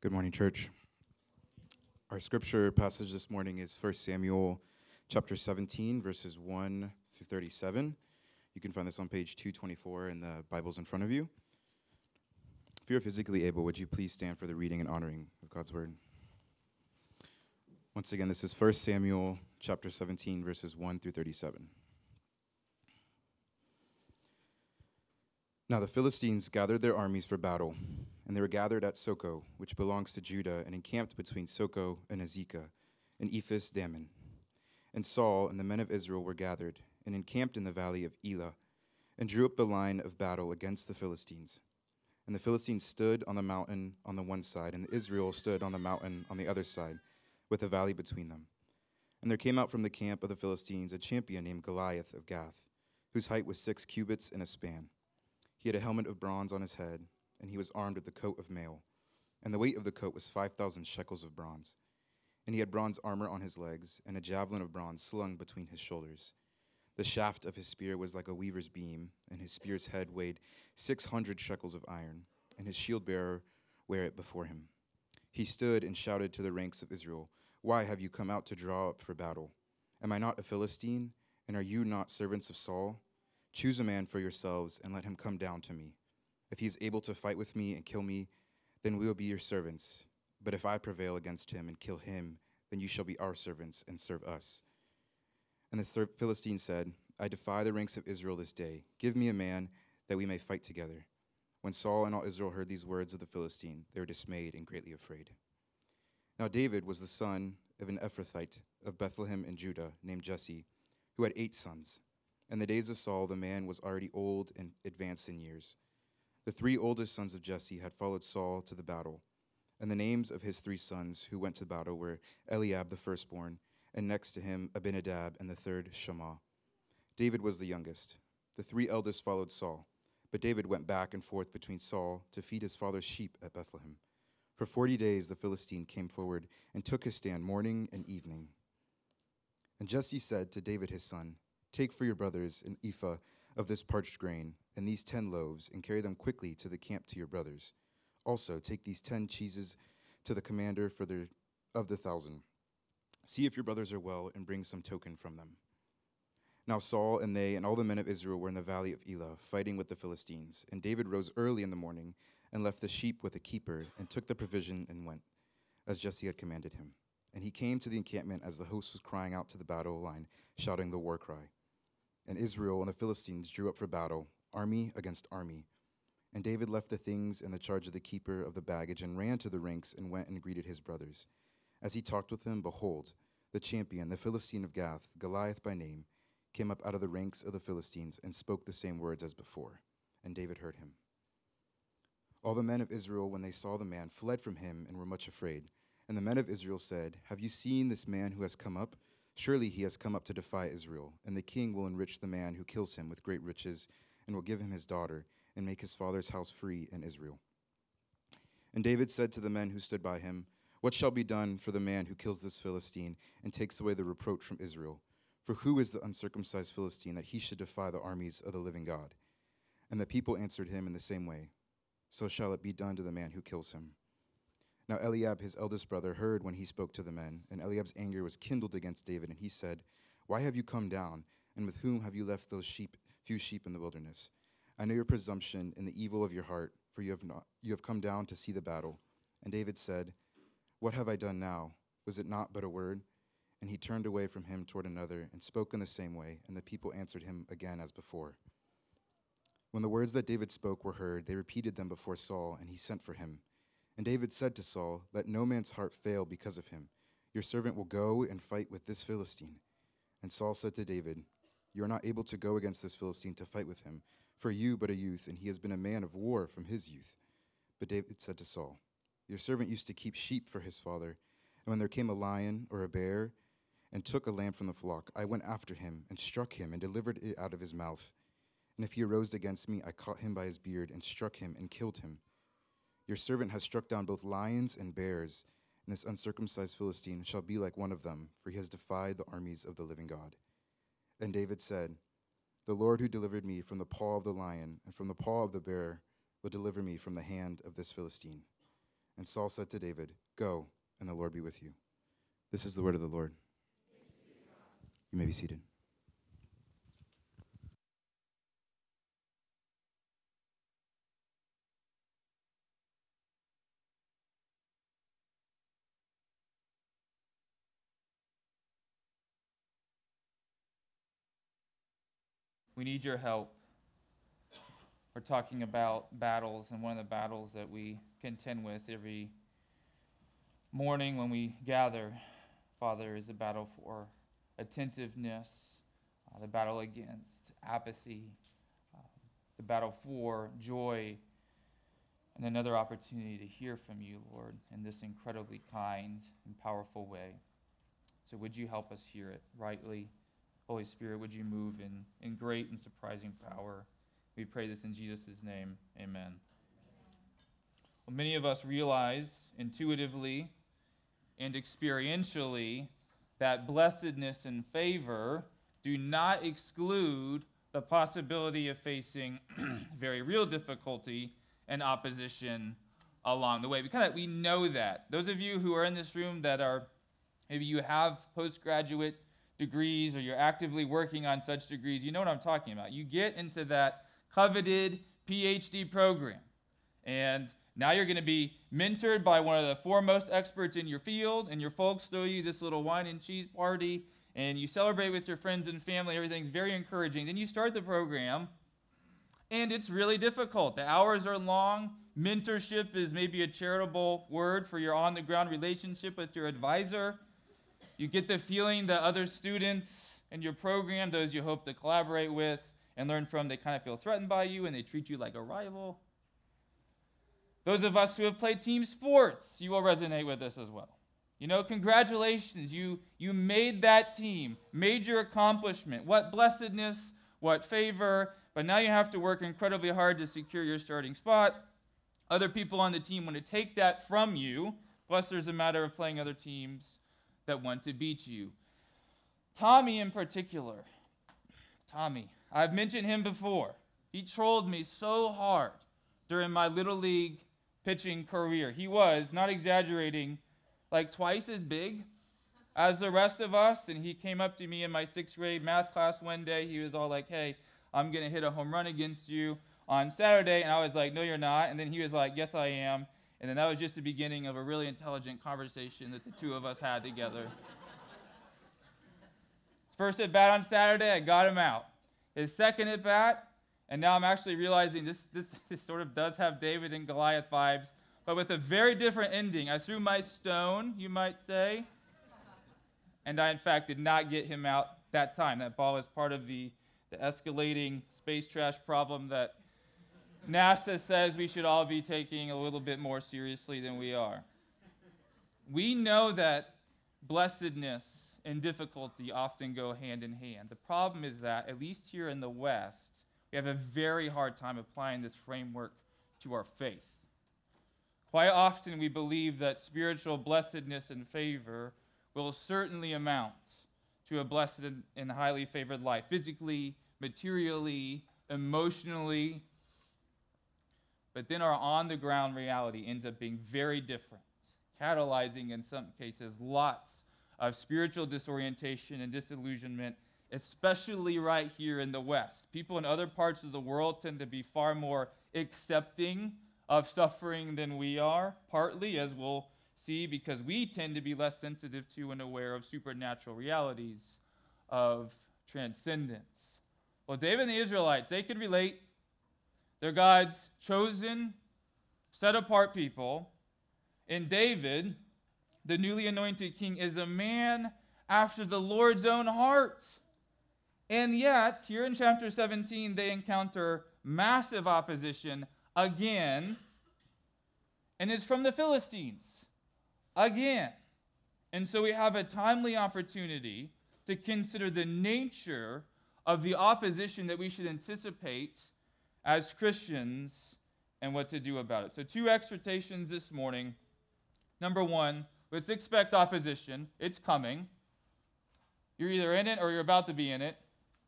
Good morning, church. Our scripture passage this morning is 1 Samuel chapter 17, verses 1 through 37. You can find this on page 224 in the Bibles in front of you. If you're physically able, would you please stand for the reading and honoring of God's word? Once again, this is 1 Samuel chapter 17, verses 1 through 37. Now the Philistines gathered their armies for battle, and they were gathered at Soko, which belongs to Judah, and encamped between Soko and Azekah, and Ephes Dammim. And Saul and the men of Israel were gathered, and encamped in the valley of Elah, and drew up the line of battle against the Philistines. And the Philistines stood on the mountain on the one side, and Israel stood on the mountain on the other side, with a valley between them. And there came out from the camp of the Philistines a champion named Goliath of Gath, whose height was 6 cubits and a span. He had a helmet of bronze on his head, and he was armed with a coat of mail. And the weight of the coat was 5,000 shekels of bronze. And he had bronze armor on his legs, and a javelin of bronze slung between his shoulders. The shaft of his spear was like a weaver's beam, and his spear's head weighed 600 shekels of iron, and his shield bearer bare it before him. He stood and shouted to the ranks of Israel, "Why have you come out to draw up for battle? Am I not a Philistine, and are you not servants of Saul? Choose a man for yourselves, and let him come down to me. If he is able to fight with me and kill me, then we will be your servants. But if I prevail against him and kill him, then you shall be our servants and serve us." And the Philistine said, "I defy the ranks of Israel this day. Give me a man that we may fight together." When Saul and all Israel heard these words of the Philistine, they were dismayed and greatly afraid. Now David was the son of an Ephrathite of Bethlehem in Judah named Jesse, who had 8 sons. In the days of Saul, the man was already old and advanced in years. The 3 oldest sons of Jesse had followed Saul to the battle, and the names of his 3 sons who went to battle were Eliab the firstborn, and next to him Abinadab, and the third Shammah. David was the youngest. The 3 eldest followed Saul, but David went back and forth between Saul to feed his father's sheep at Bethlehem. For 40 days the Philistine came forward and took his stand morning and evening. And Jesse said to David his son, "Take for your brothers an ephah of this parched grain, and these 10 loaves, and carry them quickly to the camp to your brothers. Also take these 10 cheeses to the commander of the 1,000. See if your brothers are well, and bring some token from them." Now Saul and they and all the men of Israel were in the valley of Elah, fighting with the Philistines. And David rose early in the morning, and left the sheep with a keeper, and took the provision and went, as Jesse had commanded him. And he came to the encampment as the host was crying out to the battle line, shouting the war cry. And Israel and the Philistines drew up for battle, army against army. And David left the things in the charge of the keeper of the baggage, and ran to the ranks, and went and greeted his brothers. As he talked with them, behold, the champion, the Philistine of Gath, Goliath by name, came up out of the ranks of the Philistines, and spoke the same words as before. And David heard him. All the men of Israel, when they saw the man, fled from him, and were much afraid. And the men of Israel said, "Have you seen this man who has come up? Surely he has come up to defy Israel, and the king will enrich the man who kills him with great riches, and will give him his daughter, and make his father's house free in Israel." And David said to the men who stood by him, "What shall be done for the man who kills this Philistine, and takes away the reproach from Israel? For who is the uncircumcised Philistine, that he should defy the armies of the living God?" And the people answered him in the same way, "So shall it be done to the man who kills him." Now Eliab, his eldest brother, heard when he spoke to the men, and Eliab's anger was kindled against David, and he said, "Why have you come down, and with whom have you left those few sheep in the wilderness? I know your presumption and the evil of your heart, for you have come down to see the battle." And David said, "What have I done now? Was it not but a word?" And he turned away from him toward another, and spoke in the same way, and the people answered him again as before. When the words that David spoke were heard, they repeated them before Saul, and he sent for him. And David said to Saul, "Let no man's heart fail because of him. Your servant will go and fight with this Philistine." And Saul said to David, "You are not able to go against this Philistine to fight with him, for you but a youth, and he has been a man of war from his youth." But David said to Saul, "Your servant used to keep sheep for his father, and when there came a lion or a bear and took a lamb from the flock, I went after him and struck him and delivered it out of his mouth. And if he arose against me, I caught him by his beard and struck him and killed him. Your servant has struck down both lions and bears, and this uncircumcised Philistine shall be like one of them, for he has defied the armies of the living God." Then David said, "The Lord who delivered me from the paw of the lion and from the paw of the bear will deliver me from the hand of this Philistine." And Saul said to David, "Go, and the Lord be with you." This is the word of the Lord. You may be seated. We need your help. We're talking about battles, and one of the battles that we contend with every morning when we gather, Father, is a battle for attentiveness, the battle against apathy, the battle for joy, and another opportunity to hear from you, Lord, in this incredibly kind and powerful way. So would you help us hear it rightly? Holy Spirit, would you move in great and surprising power? We pray this in Jesus' name. Amen. Well, many of us realize intuitively and experientially that blessedness and favor do not exclude the possibility of facing very real difficulty and opposition along the way. We know that. Those of you who are in this room that are, maybe you have postgraduate degrees or you're actively working on such degrees, you know what I'm talking about. You get into that coveted PhD program, and now you're going to be mentored by one of the foremost experts in your field, and your folks throw you this little wine and cheese party, and you celebrate with your friends and family. Everything's very encouraging. Then you start the program, and it's really difficult. The hours are long. Mentorship is maybe a charitable word for your on-the-ground relationship with your advisor. You get the feeling that other students in your program, those you hope to collaborate with and learn from, they kind of feel threatened by you, and they treat you like a rival. Those of us who have played team sports, you will resonate with this as well. You know, congratulations, you made that team, major accomplishment. What blessedness, what favor, but now you have to work incredibly hard to secure your starting spot. Other people on the team want to take that from you, plus there's a matter of playing other teams that want to beat you. Tommy in particular, I've mentioned him before. He trolled me so hard during my Little League pitching career. He was, not exaggerating, like twice as big as the rest of us, and he came up to me in my 6th grade math class one day. He was all like, "Hey, I'm going to hit a home run against you on Saturday," and I was like, "No, you're not," and then he was like, "Yes, I am," and then that was just the beginning of a really intelligent conversation that the two of us had together. His first at bat on Saturday, I got him out. His second at bat, and now I'm actually realizing this sort of does have David and Goliath vibes, but with a very different ending. I threw my stone, you might say, and I, in fact, did not get him out that time. That ball was part of the escalating space trash problem that NASA says we should all be taking a little bit more seriously than we are. We know that blessedness and difficulty often go hand in hand. The problem is that, at least here in the West, we have a very hard time applying this framework to our faith. Quite often we believe that spiritual blessedness and favor will certainly amount to a blessed and highly favored life, physically, materially, emotionally, but then our on-the-ground reality ends up being very different, catalyzing, in some cases, lots of spiritual disorientation and disillusionment, especially right here in the West. People in other parts of the world tend to be far more accepting of suffering than we are, partly, as we'll see, because we tend to be less sensitive to and aware of supernatural realities of transcendence. Well, David and the Israelites, they could relate. They're God's chosen, set-apart people. And David, the newly anointed king, is a man after the Lord's own heart. And yet, here in chapter 17, they encounter massive opposition again, and it's from the Philistines again. And so we have a timely opportunity to consider the nature of the opposition that we should anticipate as Christians and what to do about it. So 2 exhortations this morning. Number 1, let's expect opposition. It's coming. You're either in it or you're about to be in it.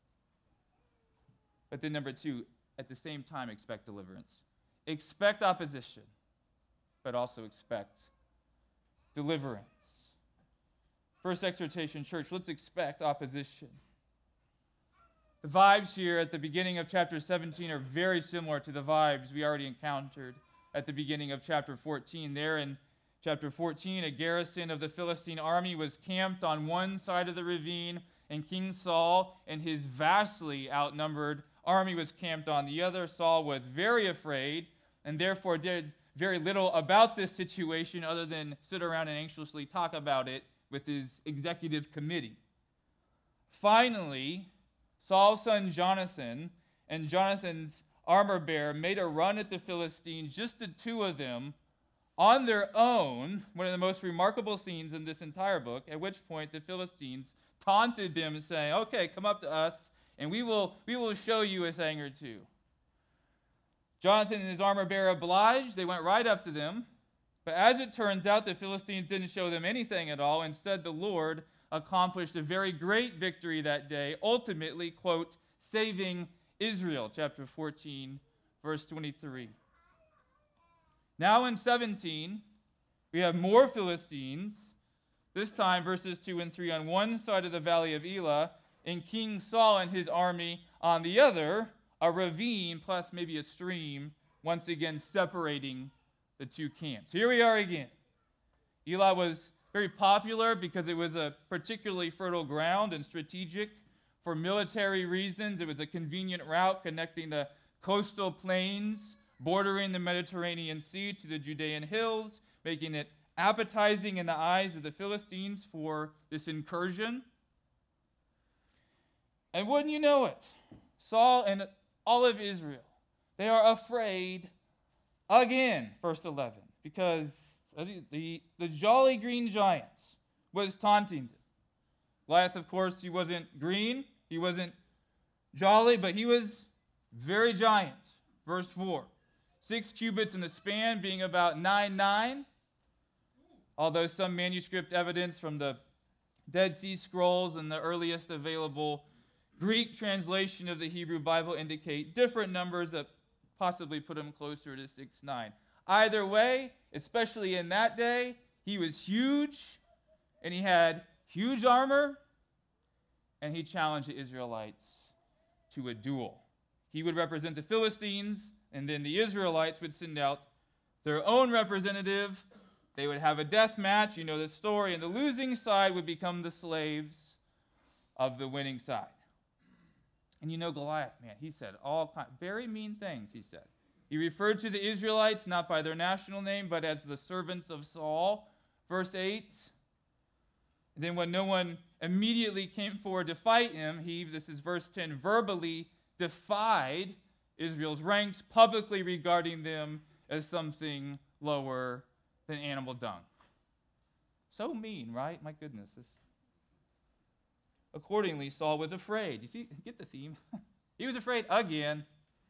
But then number 2, at the same time, expect deliverance. Expect opposition. but also expect deliverance. First exhortation, church, let's expect opposition. The vibes here at the beginning of chapter 17 are very similar to the vibes we already encountered at the beginning of chapter 14. There in chapter 14, a garrison of the Philistine army was camped on one side of the ravine, and King Saul and his vastly outnumbered army was camped on the other. Saul was very afraid and therefore did very little about this situation other than sit around and anxiously talk about it with his executive committee. Finally, Saul's son Jonathan and Jonathan's armor bearer made a run at the Philistines, just the two of them, on their own, one of the most remarkable scenes in this entire book, at which point the Philistines taunted them, saying, okay, come up to us, and we will show you a thing or two. Jonathan and his armor bearer obliged. They went right up to them. But as it turns out, the Philistines didn't show them anything at all. Instead, the Lord accomplished a very great victory that day, ultimately, quote, saving Israel, chapter 14, verse 23. Now in 17, we have more Philistines, this time verses 2 and 3 on one side of the valley of Elah, and King Saul and his army on the other, a ravine plus maybe a stream, once again separating the two camps. Here we are again. Elah was very popular because it was a particularly fertile ground and strategic for military reasons. It was a convenient route connecting the coastal plains bordering the Mediterranean Sea to the Judean hills, making it appetizing in the eyes of the Philistines for this incursion. And wouldn't you know it, Saul and all of Israel, they are afraid again, verse 11, because the jolly green giant was taunting them. Goliath, of course, he wasn't green, he wasn't jolly, but he was very giant. Verse 4, 6 cubits in the span, being about 9'9", although some manuscript evidence from the Dead Sea Scrolls and the earliest available Greek translation of the Hebrew Bible indicate different numbers that possibly put him closer to 6'9". Either way, especially in that day, he was huge, and he had huge armor, and he challenged the Israelites to a duel. He would represent the Philistines, and then the Israelites would send out their own representative. They would have a death match, you know the story, and the losing side would become the slaves of the winning side. And you know Goliath, man, he said very mean things, he said. He referred to the Israelites not by their national name, but as the servants of Saul. Verse 8, then when no one immediately came forward to fight him, he, this is verse 10, verbally defied Israel's ranks, publicly regarding them as something lower than animal dung. So mean, right? My goodness. Accordingly, Saul was afraid. You see, get the theme. He was afraid again,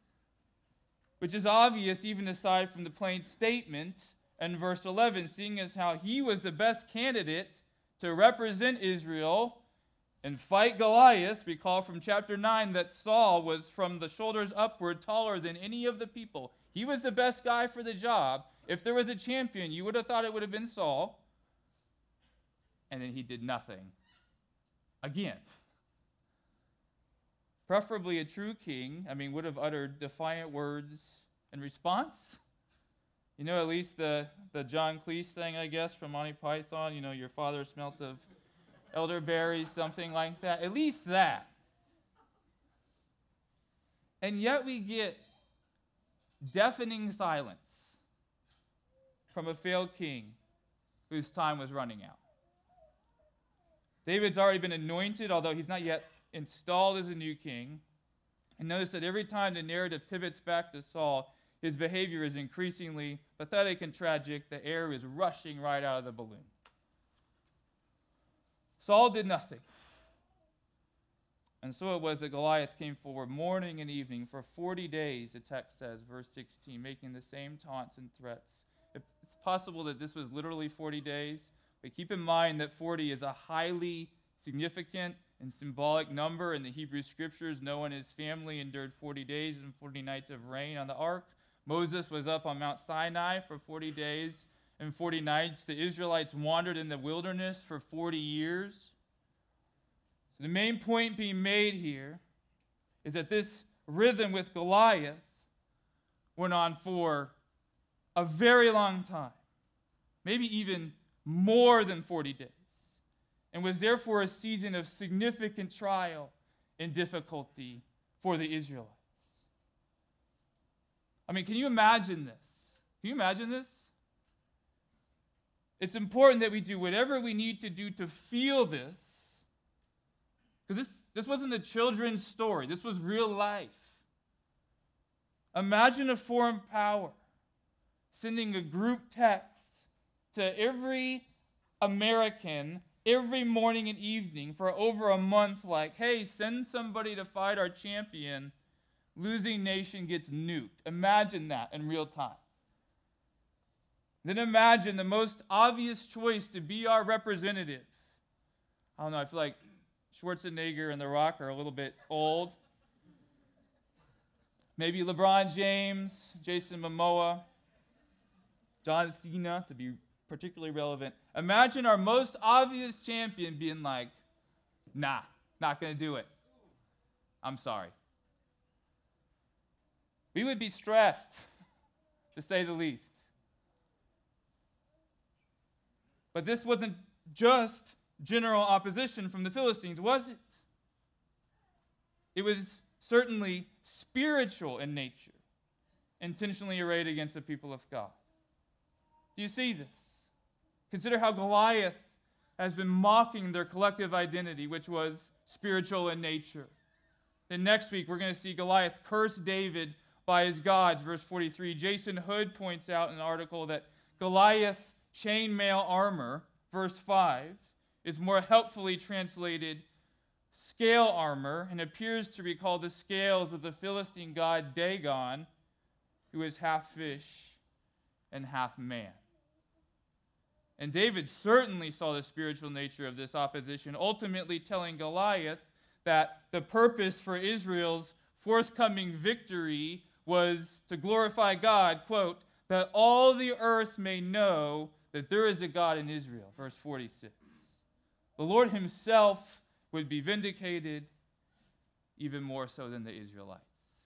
which is obvious even aside from the plain statement in verse 11, seeing as how he was the best candidate to represent Israel and fight Goliath. Recall from chapter 9 that Saul was from the shoulders upward taller than any of the people. He was the best guy for the job. If there was a champion, you would have thought it would have been Saul. And then he did nothing. Again. Preferably a true king, would have uttered defiant words in response. You know, at least the John Cleese thing, I guess, from Monty Python, your father smelt of elderberries, something like that. At least that. And yet we get deafening silence from a failed king whose time was running out. David's already been anointed, although he's not yet installed as a new king. And notice that every time the narrative pivots back to Saul, his behavior is increasingly pathetic and tragic. The air is rushing right out of the balloon. Saul did nothing. And so it was that Goliath came forward morning and evening for 40 days, the text says, verse 16, making the same taunts and threats. It's possible that this was literally 40 days, but keep in mind that 40 is a highly significant and symbolic number in the Hebrew Scriptures. Noah and his family endured 40 days and 40 nights of rain on the ark. Moses was up on Mount Sinai for 40 days and 40 nights. The Israelites wandered in the wilderness for 40 years. So the main point being made here is that this rhythm with Goliath went on for a very long time, maybe even more than 40 days, and was therefore a season of significant trial and difficulty for the Israelites. I mean, can you imagine this? Can you imagine this? It's important that we do whatever we need to do to feel this, because this wasn't a children's story. This was real life. Imagine a foreign power sending a group text to every American every morning and evening for over a month like, hey, send somebody to fight our champion. Losing nation gets nuked. Imagine that in real time. Then imagine the most obvious choice to be our representative. I don't know, I feel like Schwarzenegger and The Rock are a little bit old. Maybe LeBron James, Jason Momoa, John Cena, to be particularly relevant. Imagine our most obvious champion being like, nah, not going to do it. I'm sorry. We would be stressed, to say the least. But this wasn't just general opposition from the Philistines, was it? It was certainly spiritual in nature, intentionally arrayed against the people of God. Do you see this? Consider how Goliath has been mocking their collective identity, which was spiritual in nature. Then next week, we're going to see Goliath curse David by his gods, verse 43. Jason Hood points out in an article that Goliath's chainmail armor, verse 5, is more helpfully translated scale armor and appears to recall the scales of the Philistine god Dagon, who is half fish and half man. And David certainly saw the spiritual nature of this opposition, ultimately telling Goliath that the purpose for Israel's forthcoming victory was to glorify God, quote, that all the earth may know that there is a God in Israel, verse 46. The Lord himself would be vindicated even more so than the Israelites.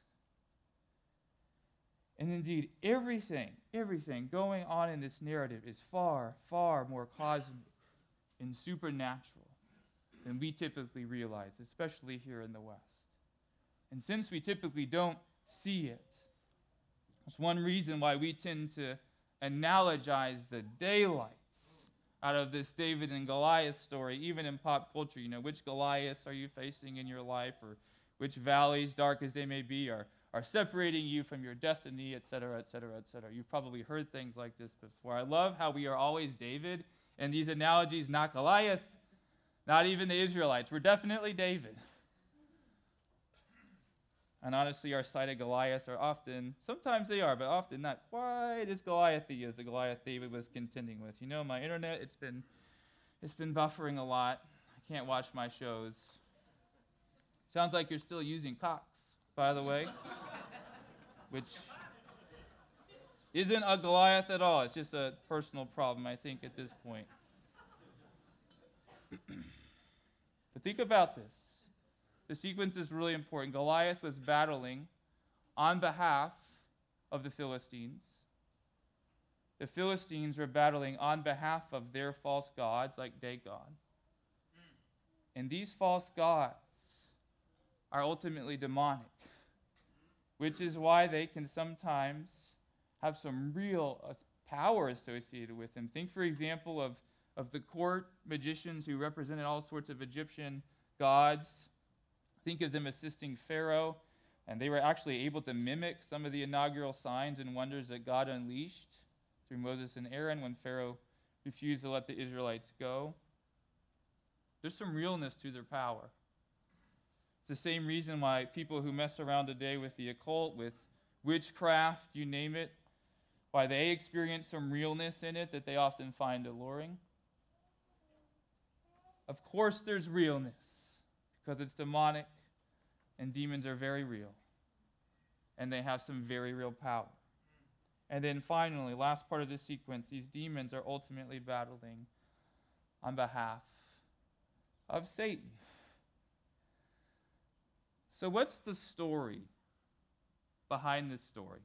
And indeed, everything going on in this narrative is far, far more cosmic and supernatural than we typically realize, especially here in the West. And since we typically don't see it, that's one reason why we tend to analogize the daylights out of this David and Goliath story, even in pop culture. You know, which Goliaths are you facing in your life, or which valleys, dark as they may be, are separating you from your destiny, etc., etc., etc. You've probably heard things like this before. I love how we are always David, and these analogies, not Goliath, not even the Israelites. We're definitely David. And honestly, our sighted Goliaths are often, sometimes they are, but often not quite as Goliathy as the Goliath David was contending with. You know, my internet, it's been buffering a lot. I can't watch my shows. Sounds like you're still using Cox, by the way, which isn't a Goliath at all. It's just a personal problem, I think, at this point. But think about this. The sequence is really important. Goliath was battling on behalf of the Philistines. The Philistines were battling on behalf of their false gods, like Dagon. And these false gods are ultimately demonic, which is why they can sometimes have some real power associated with them. Think, for example, of the court magicians who represented all sorts of Egyptian gods. Think of them assisting Pharaoh, and they were actually able to mimic some of the inaugural signs and wonders that God unleashed through Moses and Aaron when Pharaoh refused to let the Israelites go. There's some realness to their power. It's the same reason why people who mess around today with the occult, with witchcraft, you name it, why they experience some realness in it that they often find alluring. Of course there's realness, because it's demonic, and demons are very real, and they have some very real power. And then finally, last part of this sequence, these demons are ultimately battling on behalf of Satan. So what's the story behind this story?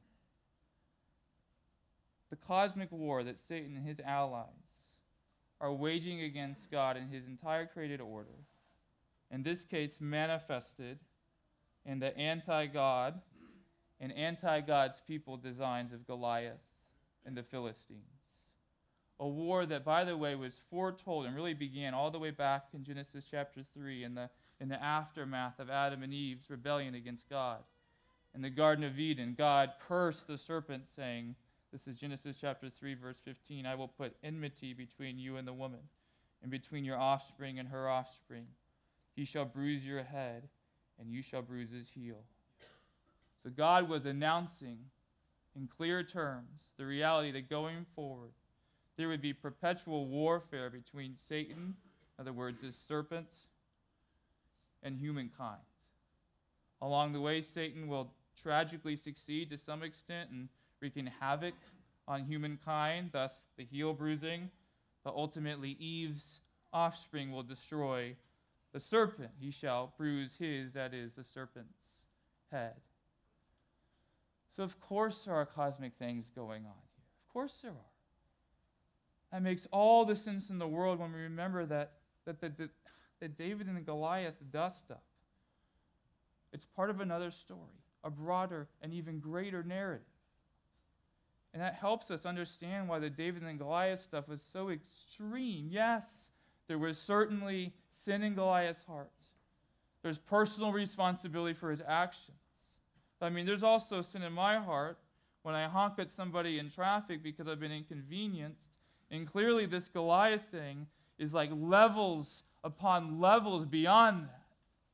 The cosmic war that Satan and his allies are waging against God and his entire created order, in this case manifested in the anti-God and anti-God's people designs of Goliath and the Philistines. A war that, by the way, was foretold and really began all the way back in Genesis chapter 3 in the aftermath of Adam and Eve's rebellion against God. In the Garden of Eden, God cursed the serpent, saying, this is Genesis chapter 3, verse 15, I will put enmity between you and the woman, and between your offspring and her offspring. He shall bruise your head, and you shall bruise his heel. So God was announcing in clear terms the reality that going forward, there would be perpetual warfare between Satan, in other words, this serpent, and humankind. Along the way, Satan will tragically succeed to some extent in wreaking havoc on humankind, thus the heel bruising, but ultimately Eve's offspring will destroy the serpent. He shall bruise his, that is, the serpent's head. So of course there are cosmic things going on here. Of course there are. That makes all the sense in the world when we remember that David and Goliath dust up. It's part of another story, a broader and even greater narrative. And that helps us understand why the David and Goliath stuff was so extreme. Yes, there was certainly sin in Goliath's heart. There's personal responsibility for his actions. But, there's also sin in my heart when I honk at somebody in traffic because I've been inconvenienced. And clearly this Goliath thing is like levels upon levels beyond that.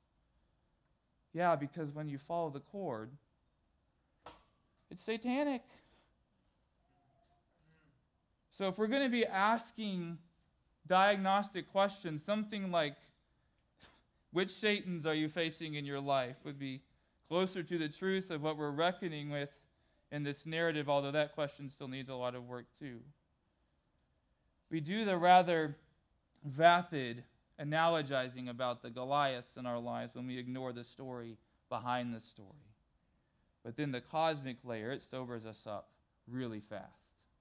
Yeah, because when you follow the cord, it's satanic. So if we're going to be asking diagnostic questions, something like, which Satans are you facing in your life, would be closer to the truth of what we're reckoning with in this narrative, although that question still needs a lot of work too. We do the rather vapid analogizing about the Goliaths in our lives when we ignore the story behind the story. But then the cosmic layer, it sobers us up really fast.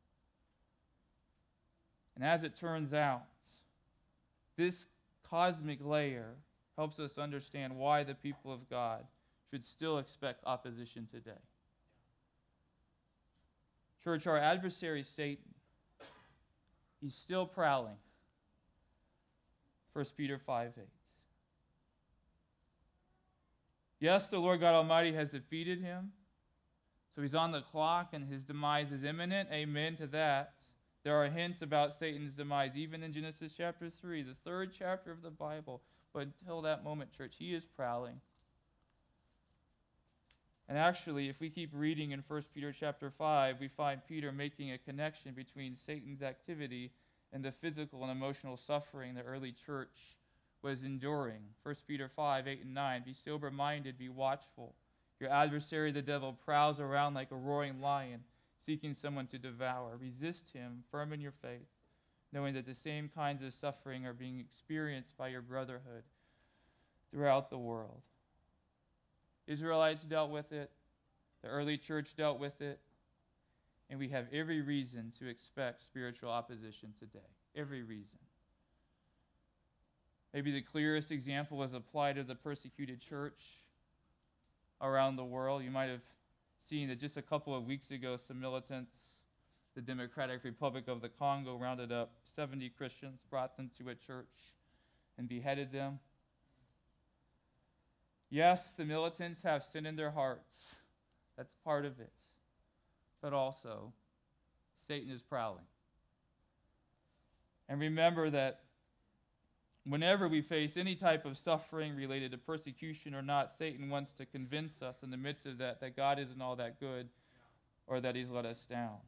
And as it turns out, this cosmic layer helps us understand why the people of God should still expect opposition today. Church, our adversary Satan, he's still prowling. 1 Peter 5:8. Yes, the Lord God Almighty has defeated him, so he's on the clock and his demise is imminent. Amen to that. There are hints about Satan's demise, even in Genesis chapter 3, the third chapter of the Bible. But until that moment, church, he is prowling. And actually, if we keep reading in 1 Peter chapter 5, we find Peter making a connection between Satan's activity and the physical and emotional suffering the early church was enduring. 1 Peter 5, 8 and 9, be sober-minded, be watchful. Your adversary, the devil, prowls around like a roaring lion, seeking someone to devour. Resist him, firm in your faith, knowing that the same kinds of suffering are being experienced by your brotherhood throughout the world. Israelites dealt with it. The early church dealt with it. And we have every reason to expect spiritual opposition today. Every reason. Maybe the clearest example is applied to the persecuted church around the world. You might have seen that just a couple of weeks ago, some militants, the Democratic Republic of the Congo, rounded up 70 Christians, brought them to a church, and beheaded them. Yes, the militants have sin in their hearts. That's part of it. But also, Satan is prowling. And remember that whenever we face any type of suffering related to persecution or not, Satan wants to convince us in the midst of that God isn't all that good or that he's let us down.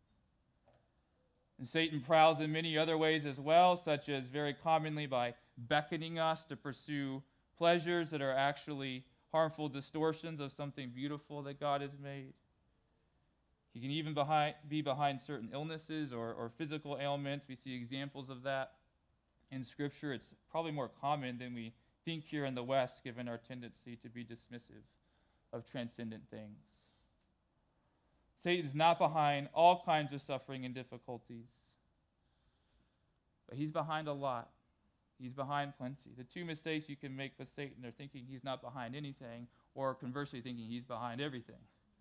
And Satan prowls in many other ways as well, such as very commonly by beckoning us to pursue pleasures that are actually harmful distortions of something beautiful that God has made. He can even be behind certain illnesses or physical ailments. We see examples of that in Scripture. It's probably more common than we think here in the West, given our tendency to be dismissive of transcendent things. Satan's not behind all kinds of suffering and difficulties, but he's behind a lot. He's behind plenty. The two mistakes you can make with Satan are thinking he's not behind anything, or conversely thinking he's behind everything.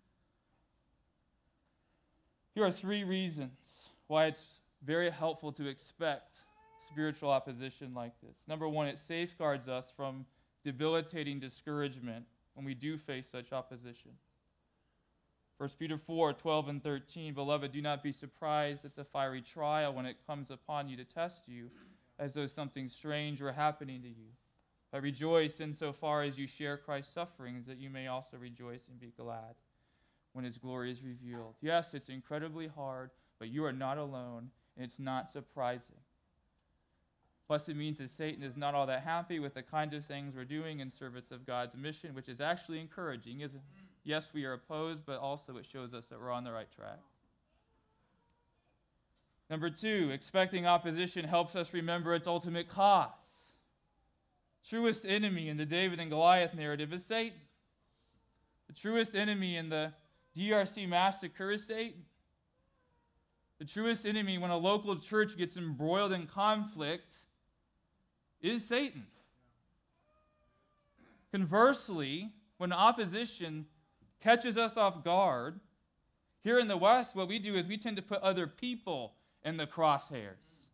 Here are 3 reasons why it's very helpful to expect spiritual opposition like this. Number 1, it safeguards us from debilitating discouragement when we do face such opposition. 1 Peter 4:12 and 13, Beloved, do not be surprised at the fiery trial when it comes upon you to test you, as though something strange were happening to you. But rejoice insofar as you share Christ's sufferings, that you may also rejoice and be glad when his glory is revealed. Yes, it's incredibly hard, but you are not alone, and it's not surprising. Plus, it means that Satan is not all that happy with the kinds of things we're doing in service of God's mission, which is actually encouraging, isn't it? Yes, we are opposed, but also it shows us that we're on the right track. Number 2, expecting opposition helps us remember its ultimate cause. Truest enemy in the David and Goliath narrative is Satan. The truest enemy in the DRC massacre is Satan. The truest enemy when a local church gets embroiled in conflict is Satan. Conversely, when opposition catches us off guard, here in the West, what we do is we tend to put other people in the crosshairs.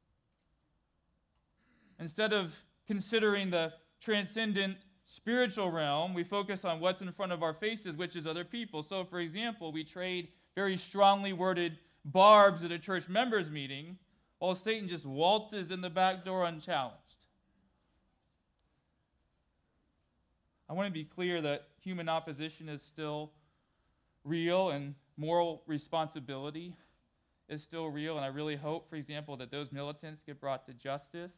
Instead of considering the transcendent spiritual realm, we focus on what's in front of our faces, which is other people. So, for example, we trade very strongly worded barbs at a church members meeting, while Satan just waltzes in the back door unchallenged. I want to be clear that human opposition is still real, and moral responsibility is still real, and I really hope, for example, that those militants get brought to justice.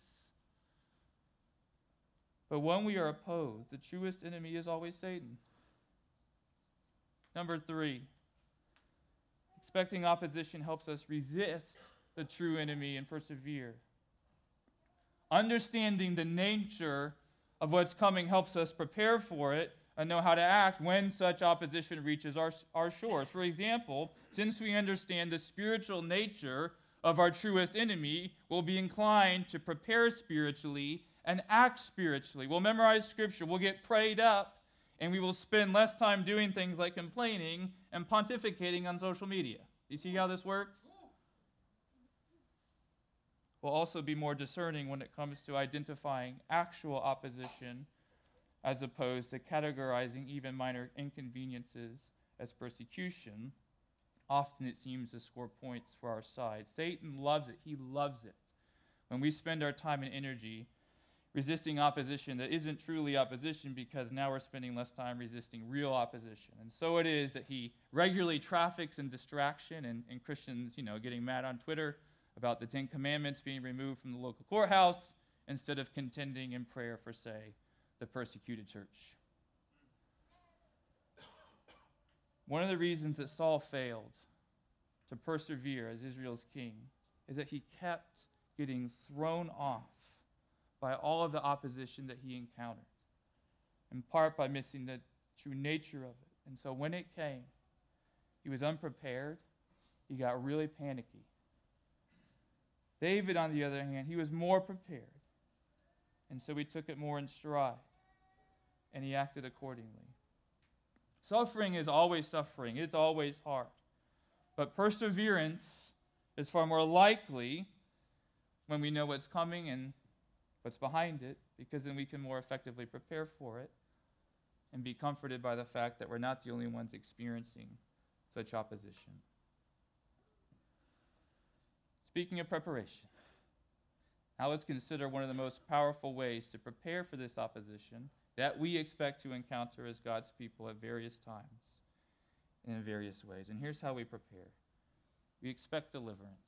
But when we are opposed, the truest enemy is always Satan. Number 3, expecting opposition helps us resist the true enemy and persevere. Understanding the nature of what's coming helps us prepare for it and know how to act when such opposition reaches our shores. For example, since we understand the spiritual nature of our truest enemy, we'll be inclined to prepare spiritually and act spiritually. We'll memorize Scripture, we'll get prayed up, and we will spend less time doing things like complaining and pontificating on social media. You see how this works? We'll also be more discerning when it comes to identifying actual opposition as opposed to categorizing even minor inconveniences as persecution. Often it seems to score points for our side. Satan loves it. He loves it when we spend our time and energy resisting opposition that isn't truly opposition, because now we're spending less time resisting real opposition. And so it is that he regularly traffics in distraction and Christians, getting mad on Twitter about the 10 Commandments being removed from the local courthouse instead of contending in prayer for, say, the persecuted church. One of the reasons that Saul failed to persevere as Israel's king is that he kept getting thrown off by all of the opposition that he encountered, in part by missing the true nature of it. And so when it came, he was unprepared. He got really panicky. David, on the other hand, he was more prepared. And so he took it more in stride, and he acted accordingly. Suffering is always suffering. It's always hard. But perseverance is far more likely when we know what's coming and what's behind it, because then we can more effectively prepare for it and be comforted by the fact that we're not the only ones experiencing such opposition. Speaking of preparation, now let's consider one of the most powerful ways to prepare for this opposition that we expect to encounter as God's people at various times and in various ways. And here's how we prepare. We expect deliverance.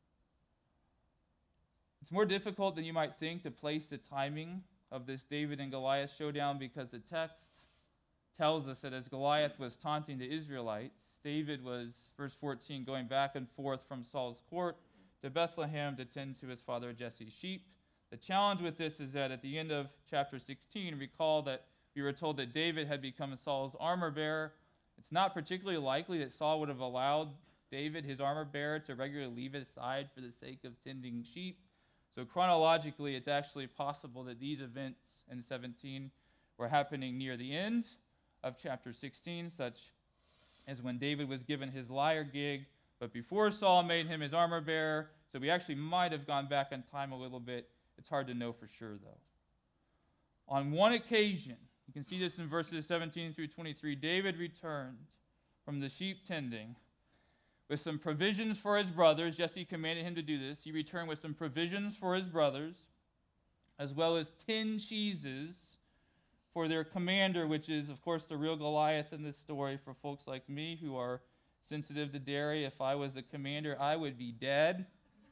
It's more difficult than you might think to place the timing of this David and Goliath showdown, because the text tells us that as Goliath was taunting the Israelites, David was, verse 14, going back and forth from Saul's court to Bethlehem to tend to his father Jesse's sheep. The challenge with this is that at the end of chapter 16, recall that we were told that David had become Saul's armor bearer. It's not particularly likely that Saul would have allowed David, his armor bearer, to regularly leave his side for the sake of tending sheep. So chronologically, it's actually possible that these events in 17 were happening near the end of chapter 16, such as when David was given his lyre gig, but before Saul made him his armor bearer. So we actually might have gone back in time a little bit. It's hard to know for sure, though. On one occasion, you can see this in verses 17 through 23, David returned from the sheep tending with some provisions for his brothers. Jesse commanded him to do this. He returned with some provisions for his brothers, as well as 10 cheeses for their commander, which is, of course, the real Goliath in this story for folks like me who are sensitive to dairy. If I was the commander, I would be dead.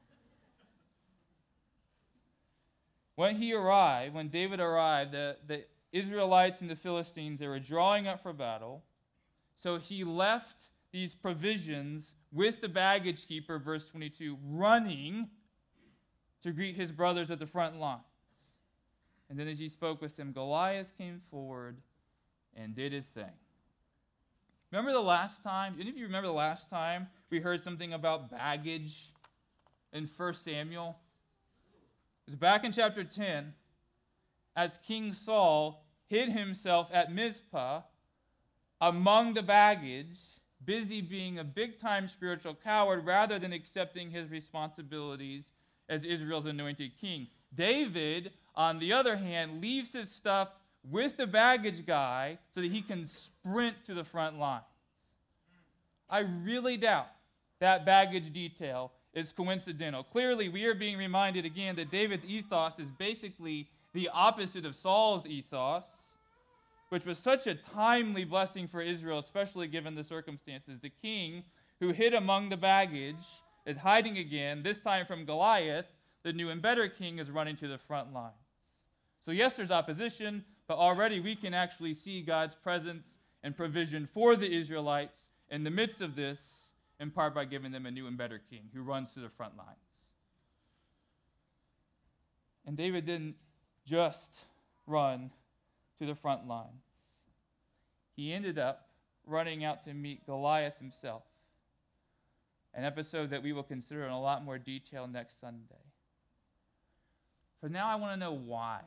When David arrived, the Israelites and the Philistines, they were drawing up for battle. So he left these provisions with the baggage keeper, verse 22, running to greet his brothers at the front lines. And then as he spoke with them, Goliath came forward and did his thing. Remember the last time? Any of you remember the last time we heard something about baggage in 1 Samuel? It was back in chapter 10, as King Saul hid himself at Mizpah among the baggage, busy being a big-time spiritual coward rather than accepting his responsibilities as Israel's anointed king. David, on the other hand, leaves his stuff with the baggage guy so that he can sprint to the front lines. I really doubt that baggage detail is coincidental. Clearly, we are being reminded again that David's ethos is basically the opposite of Saul's ethos, which was such a timely blessing for Israel, especially given the circumstances. The king who hid among the baggage is hiding again, this time from Goliath. The new and better king is running to the front lines. So yes, there's opposition, but already we can actually see God's presence and provision for the Israelites in the midst of this, in part by giving them a new and better king who runs to the front lines. And David didn't just run to the front lines. He ended up running out to meet Goliath himself, an episode that we will consider in a lot more detail next Sunday. For now, I want to know why.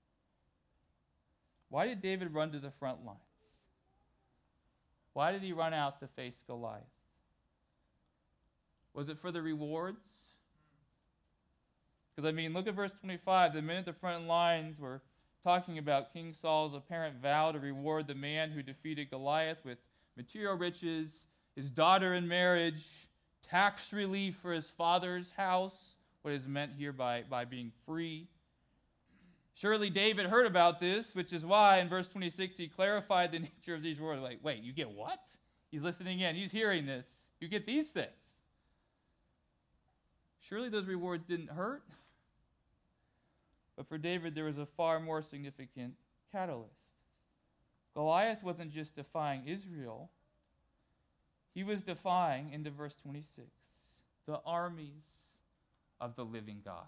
Why did David run to the front lines? Why did he run out to face Goliath? Was it for the rewards? Because, look at verse 25. The men at the front lines were talking about King Saul's apparent vow to reward the man who defeated Goliath with material riches, his daughter in marriage, tax relief for his father's house, what is meant here by being free. Surely David heard about this, which is why in verse 26 he clarified the nature of these words. Like, wait, you get what? He's listening in. He's hearing this. You get these things. Surely those rewards didn't hurt. But for David, there was a far more significant catalyst. Goliath wasn't just defying Israel. He was defying, into verse 26, the armies of the living God.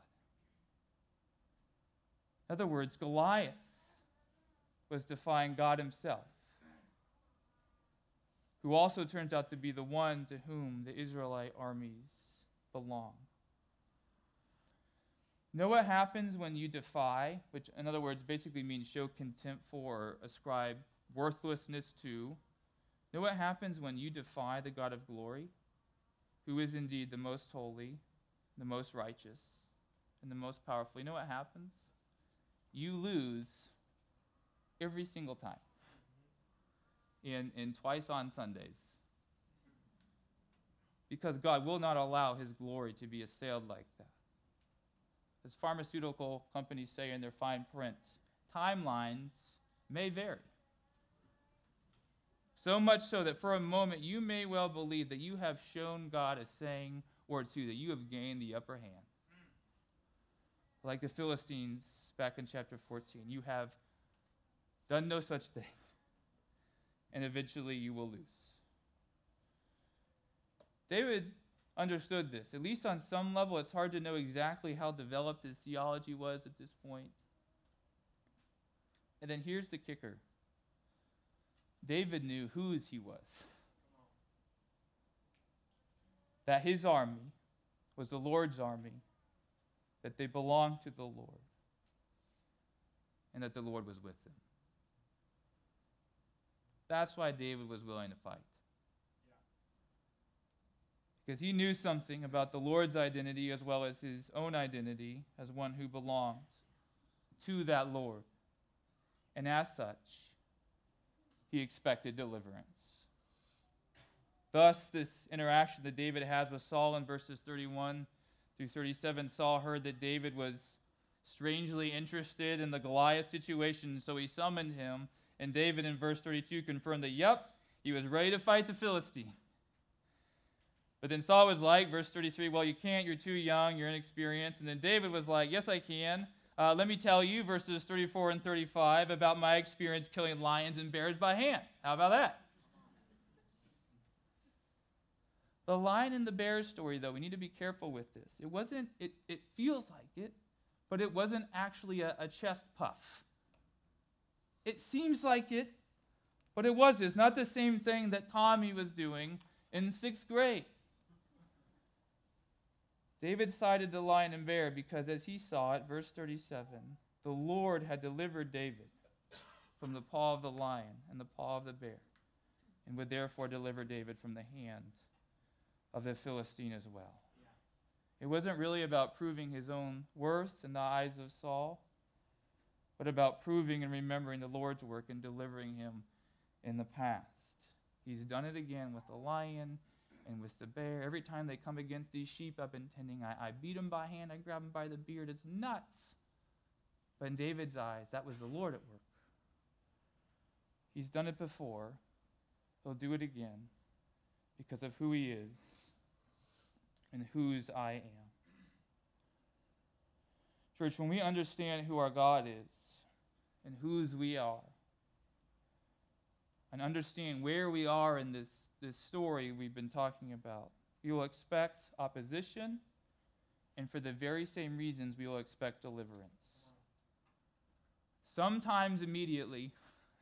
In other words, Goliath was defying God himself, who also turns out to be the one to whom the Israelite armies belong. Know what happens when you defy, which in other words basically means show contempt for or ascribe worthlessness to. Know what happens when you defy the God of glory, who is indeed the most holy, the most righteous, and the most powerful. You know what happens? You lose every single time. In twice on Sundays. Because God will not allow his glory to be assailed like that. As pharmaceutical companies say in their fine print, timelines may vary. So much so that for a moment you may well believe that you have shown God a thing or two, that you have gained the upper hand. Like the Philistines back in chapter 14, you have done no such thing. and eventually you will lose. David understood this. At least on some level, it's hard to know exactly how developed his theology was at this point. And then here's the kicker. David knew whose he was. That his army was the Lord's army, that they belonged to the Lord, and that the Lord was with them. That's why David was willing to fight. Because he knew something about the Lord's identity as well as his own identity as one who belonged to that Lord. And as such, he expected deliverance. Thus, this interaction that David has with Saul in verses 31 through 37, Saul heard that David was strangely interested in the Goliath situation, so he summoned him. And David in verse 32 confirmed that, yep, he was ready to fight the Philistine. But then Saul was like, verse 33, well, you can't, you're too young, you're inexperienced. And then David was like, yes, I can. Let me tell you, verses 34 and 35, about my experience killing lions and bears by hand. How about that? The lion and the bear story, though, we need to be careful with this. It feels like it, but it wasn't actually a chest puff. It seems like it, but it wasn't. It's not the same thing that Tommy was doing in 6th grade. David sided the lion and bear because as he saw it, verse 37, the Lord had delivered David from the paw of the lion and the paw of the bear, and would therefore deliver David from the hand of the Philistine as well. It wasn't really about proving his own worth in the eyes of Saul, but about proving and remembering the Lord's work and delivering him in the past. He's done it again with the lion and with the bear. Every time they come against these sheep I've been tending, I beat them by hand, I grab them by the beard. It's nuts. But in David's eyes, that was the Lord at work. He's done it before. He'll do it again because of who he is and whose I am. Church, when we understand who our God is and whose we are, and understand where we are in this story we've been talking about, we will expect opposition, and for the very same reasons, we will expect deliverance. Sometimes immediately,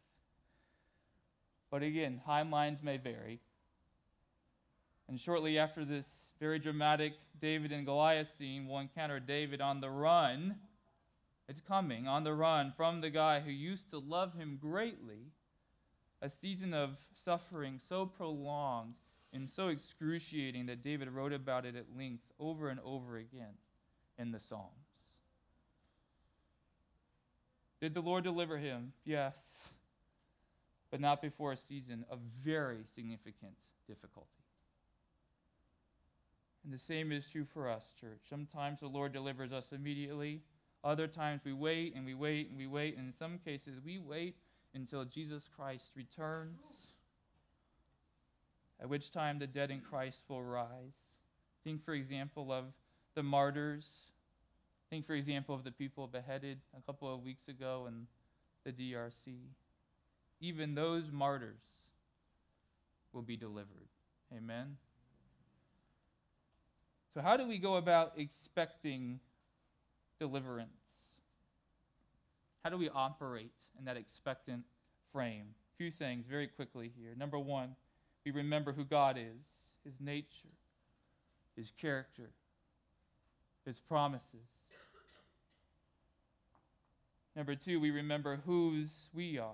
but again, timelines may vary. And shortly after this very dramatic David and Goliath scene, we'll encounter David on the run. It's coming, on the run from the guy who used to love him greatly. A season of suffering so prolonged and so excruciating that David wrote about it at length over and over again in the Psalms. Did the Lord deliver him? Yes, but not before a season of very significant difficulty. And the same is true for us, church. Sometimes the Lord delivers us immediately. Other times we wait and we wait and we wait. And in some cases we wait until Jesus Christ returns, at which time the dead in Christ will rise. Think, for example, of the martyrs. Think, for example, of the people beheaded a couple of weeks ago in the DRC. Even those martyrs will be delivered. Amen? So how do we go about expecting deliverance? How do we operate in that expectant frame? A few things very quickly here. Number one, we remember who God is, his nature, his character, his promises. Number two, we remember whose we are,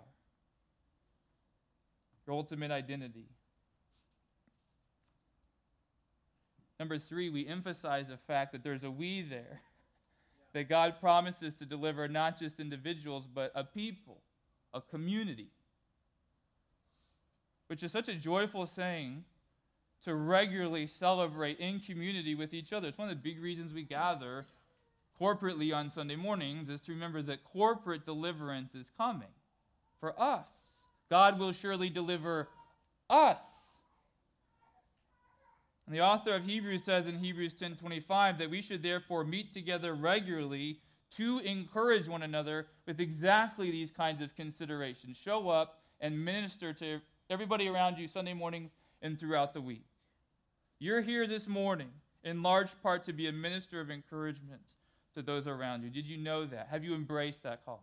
your ultimate identity. Number three, we emphasize the fact that there's a we there, that God promises to deliver not just individuals, but a people, a community, which is such a joyful thing to regularly celebrate in community with each other. It's one of the big reasons we gather corporately on Sunday mornings, is to remember that corporate deliverance is coming for us. God will surely deliver us. And the author of Hebrews says in Hebrews 10:25 that we should therefore meet together regularly to encourage one another with exactly these kinds of considerations. Show up and minister to everybody around you Sunday mornings and throughout the week. You're here this morning in large part to be a minister of encouragement to those around you. Did you know that? Have you embraced that calling?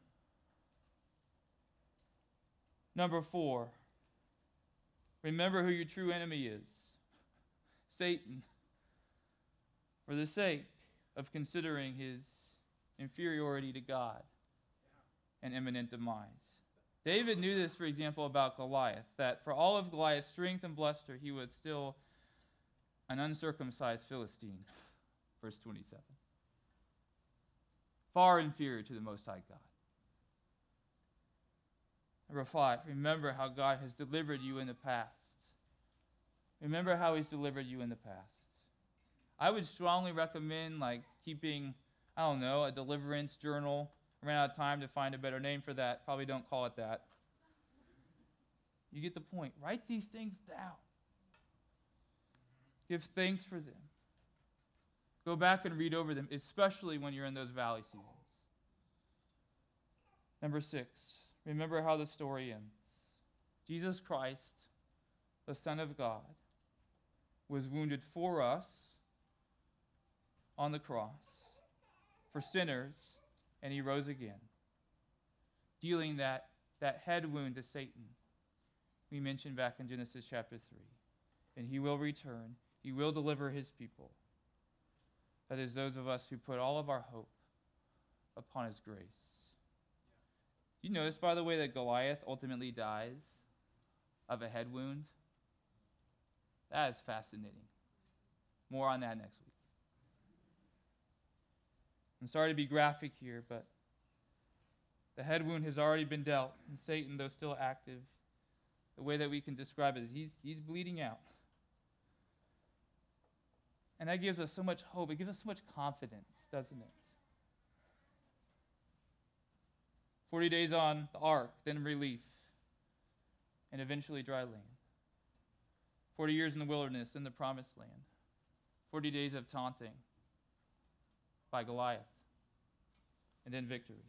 Number 4, remember who your true enemy is. Satan. For the sake of considering his inferiority to God and imminent demise. David knew this, for example, about Goliath, that for all of Goliath's strength and bluster, he was still an uncircumcised Philistine. Verse 27. Far inferior to the Most High God. Number 5, remember how God has delivered you in the past. Remember how he's delivered you in the past. I would strongly recommend keeping, a deliverance journal. I ran out of time to find a better name for that. Probably don't call it that. You get the point. Write these things down. Give thanks for them. Go back and read over them, especially when you're in those valley seasons. Number 6, remember how the story ends. Jesus Christ, the Son of God, was wounded for us on the cross, for sinners, and he rose again, dealing that head wound to Satan we mentioned back in Genesis chapter 3. And he will return. He will deliver his people. That is, those of us who put all of our hope upon his grace. You notice, by the way, that Goliath ultimately dies of a head wound? That is fascinating. More on that next week. I'm sorry to be graphic here, but the head wound has already been dealt, and Satan, though still active, the way that we can describe it is he's bleeding out. And that gives us so much hope. It gives us so much confidence, doesn't it? 40 days on the ark, then relief, and eventually dry land. 40 years in the wilderness, in the promised land. 40 days of taunting by Goliath, and then victory.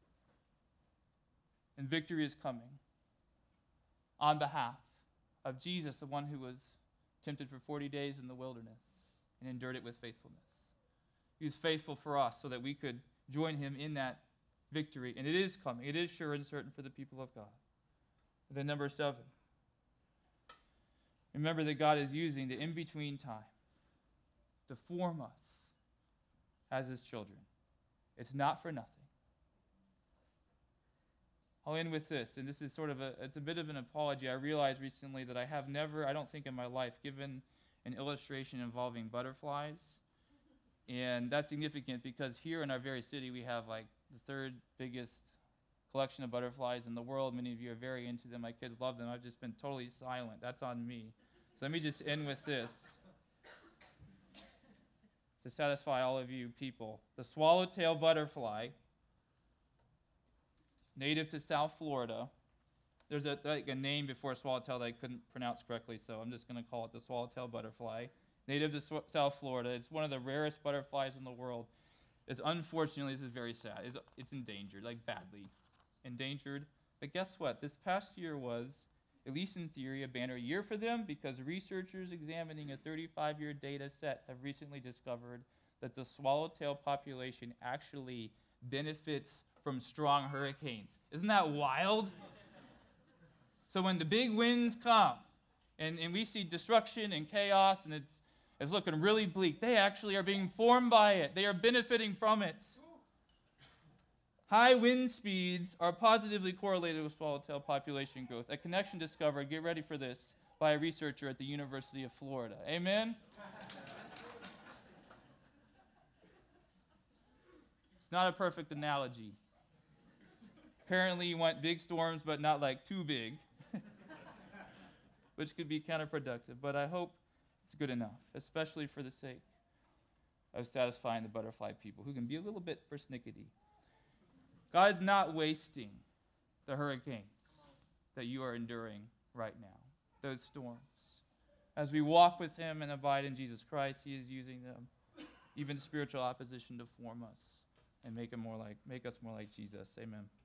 And victory is coming on behalf of Jesus, the one who was tempted for 40 days in the wilderness and endured it with faithfulness. He was faithful for us so that we could join him in that victory. And it is coming. It is sure and certain for the people of God. And then number 7. Remember that God is using the in-between time to form us as his children. It's not for nothing. I'll end with this, and this is it's a bit of an apology. I realized recently that I have never, I don't think in my life, given an illustration involving butterflies. And that's significant because here in our very city we have the 3rd biggest collection of butterflies in the world. Many of you are very into them. My kids love them. I've just been totally silent. That's on me. So let me just end with this to satisfy all of you people. The swallowtail butterfly, native to South Florida. There's a name before swallowtail that I couldn't pronounce correctly, so I'm just going to call it the swallowtail butterfly. Native to South Florida. It's one of the rarest butterflies in the world. Unfortunately, this is very sad. It's endangered, badly endangered. But guess what? This past year was, at least in theory, a banner year for them because researchers examining a 35-year data set have recently discovered that the swallowtail population actually benefits from strong hurricanes. Isn't that wild? So when the big winds come and we see destruction and chaos and it's looking really bleak, they actually are being formed by it. They are benefiting from it. High wind speeds are positively correlated with swallowtail population growth. A connection discovered, get ready for this, by a researcher at the University of Florida. Amen? It's not a perfect analogy. Apparently you want big storms, but not too big, which could be counterproductive. But I hope it's good enough, especially for the sake of satisfying the butterfly people who can be a little bit persnickety. God's not wasting the hurricanes that you are enduring right now, those storms. As we walk with him and abide in Jesus Christ, he is using them, even spiritual opposition, to form us and make us more like Jesus. Amen.